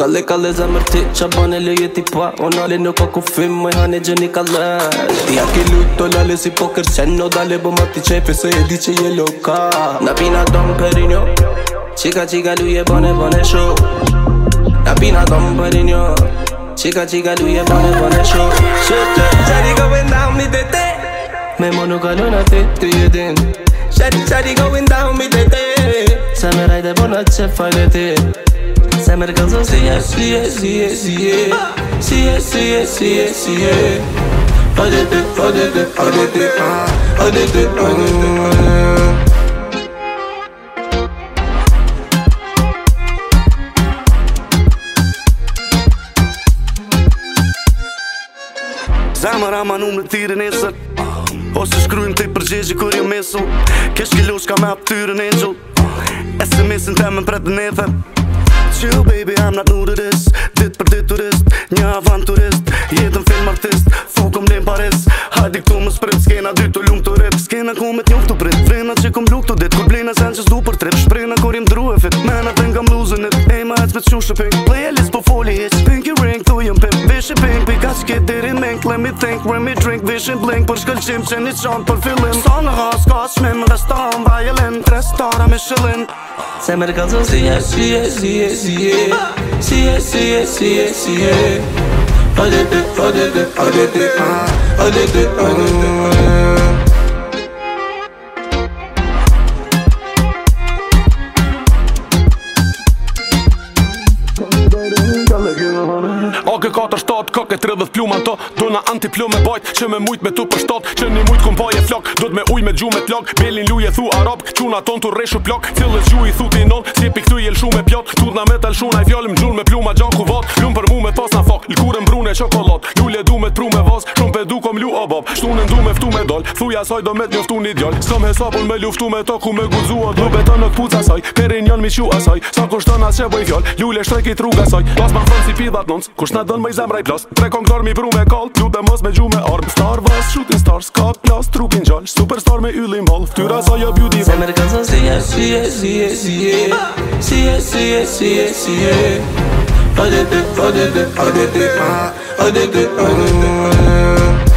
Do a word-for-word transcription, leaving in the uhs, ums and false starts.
Kalle kalle zemër ti, qa bane leje ti pa O nale nuk ka kufim, moj hane gjeni kalle Ja ki lut to lale si poker qen No dale bo ma ti qefi se e di që je loka Na pina dom perinjo Qika qika luje bane bane show Na pina dom perinjo Qika qika luje bane bane show Shit, shawty going down mi tete Me mo nuk kalon ti, ty jedin Shawty, shawty going down mi tete Se me rajde bona që fajle ti Se me rëkëllë si e, si e, si e, si e Si e, si e, si e, si e Odete, odete, odete, odete, odete Zemër ama nu me tire nesër Ose shkrujmë të i përgjegje kur jo mesu Kesh kilosh ka me aptyrën angel S M S-in te me mpret në ether Chill baby, I'm not new to this Dit për dit turist, një avanturist Jetën film artist, fokum lim Paris Hajdi këtu më sprit, skena dy të lumë të rip Skena ku me t'njof të prit, vrena që kom luk të dit Kur blejna sen që s'du për trip, shprejna kur jem dru e fit Mena të nga mluzën it, ej ma hec me t'shu shëping Playlist po foli hiq, pinky ring, tu jem pimp Vishin pink, pika qkit diri mink Let me think, let me drink, vishin blink Për shkëllqim që një qanë për fillim Sa në has, ka shmim, restoran, violin Restara me shillin Se me rëkëllë si e, si e, si e, si e Si e, si e, si e, si e Odete, odete, odete, odete, odete A G katër shtat, ka ke tridhjet pluma to Dona antiplume bajt, që me mujt me tu për shtat Që një mujt kum paje flok, do t'me uj me gjume t'lak Belin luje thu arab, quna ton t'u reshu plak Cilës gju i thu ti non, si pi këtu jel shume pjat Tut na me tal shuna i fjallëm gjun me pluma gjaku vat Lum për mu me pas na fak, lkurën brune qokolat Lule du me t'pru me vaz, shumë pe du kom lu abab Shtunën du me ftu me dal, thuja saj do me t'njoftu një djall S'kam hesapun me luftu me ta ku me guzua Dlu beton në kpuca saj, perin jan mi qu asaj Sa kushton as që boj fjall, lule shtreki t'rruga saj Pas ma thon si pidhat nons, kush na don me i zemra i plas Tre kongtar mi pru me kall, lutem mos me gju me arm Star Wars, shooting stars, ka plas, trupin gjall Superstar me yllim ball, ftyra sa jo beauty Se me rëkëllë si e, si e, si e, si e Si e, si e, si e, si e Odete, odete, odete, odete, odete